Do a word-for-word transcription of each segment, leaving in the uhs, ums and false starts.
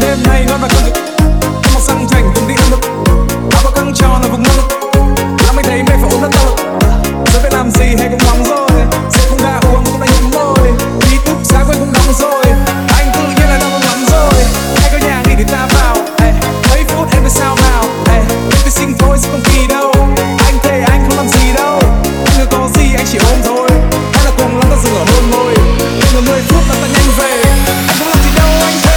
đêm nay ngon và cơn thực màu xanh thành từng đi ăn mực áo bao căng tròn là vùng năng lực làm anh thấy mê phải ôm đất tơ giờ biết làm gì hay cũng nóng rồi sẽ không đã uống cũng đã nhắm môi ký túc xá quên cũng đóng rồi anh tự nhiên là đau lắm rồi hay có nhà nghỉ để ta vào mấy phút em phải sao nào tôi xin thôi sẽ không kỳ đâu anh thề anh không làm gì đâu anh có gì anh chỉ ôm thôi hay là cùng lắm ta dừng ở hôn môi người mười phút là ta nhanh về anh không làm gì đâu anh thề.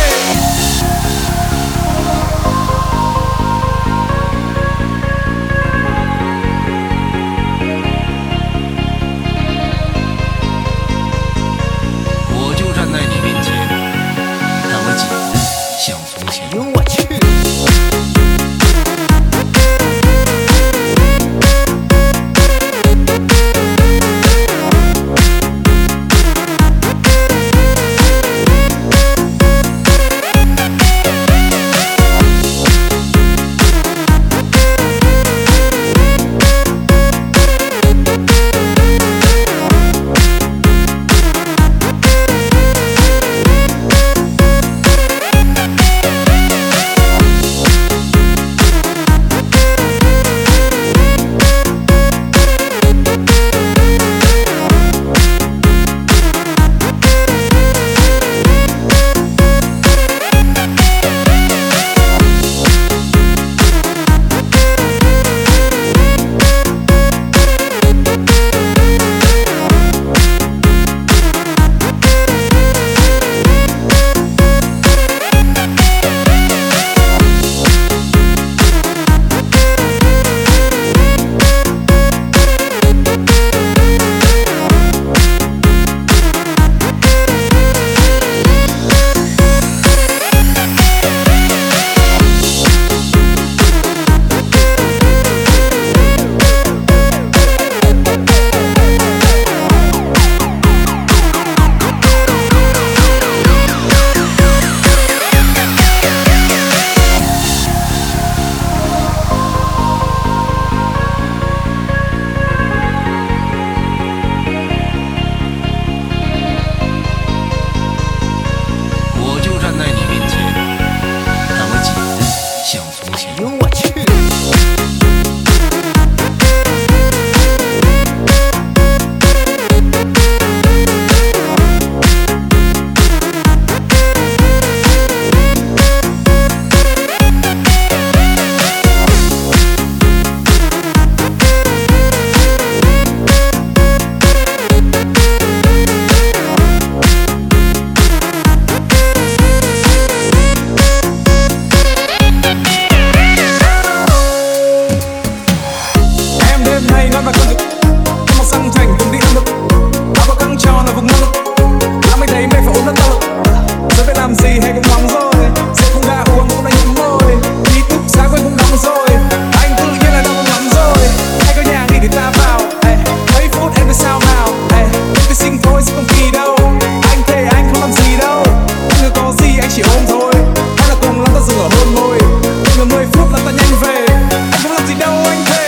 Ngon và cơn thực màu xanh thành từng đi ăn mực áo bao căng tròn là vùng năng lực làm anh thấy mê phải ôm đất tơ giờ biết làm gì hay cũng nóng rồi sẽ không đã uống cũng đã nhắm môi ký túc xá quên cũng đóng rồi anh tự nhiên là đau lắm rồi hay có nhà nghỉ để ta vào mấy phút em phải sao nào tôi xin thôi sẽ không kỳ đâu anh thề anh không làm gì đâu anh có gì anh chỉ ôm thôi hay là cùng lắm ta dừng ở hôn môi người mười phút là ta nhanh về anh không làm gì đâu anh thề.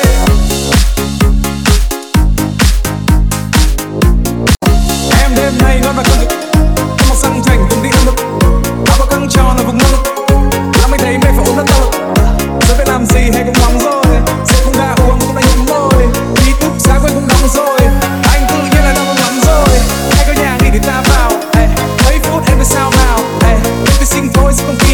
Đêm nay ngon và cơn thực màu xanh thành từng đi ăn mực áo bao căng tròn là vùng năng lực làm anh thấy mê phải ôm đất tơ giờ biết làm gì hay cũng nóng rồi sẽ không đã uống cũng đã nhắm môi ký túc xá quên cũng đóng rồi anh tự nhiên là đau lắm rồi hay có nhà nghỉ để ta vào mấy phút em phải sao nào tôi xin thôi sẽ không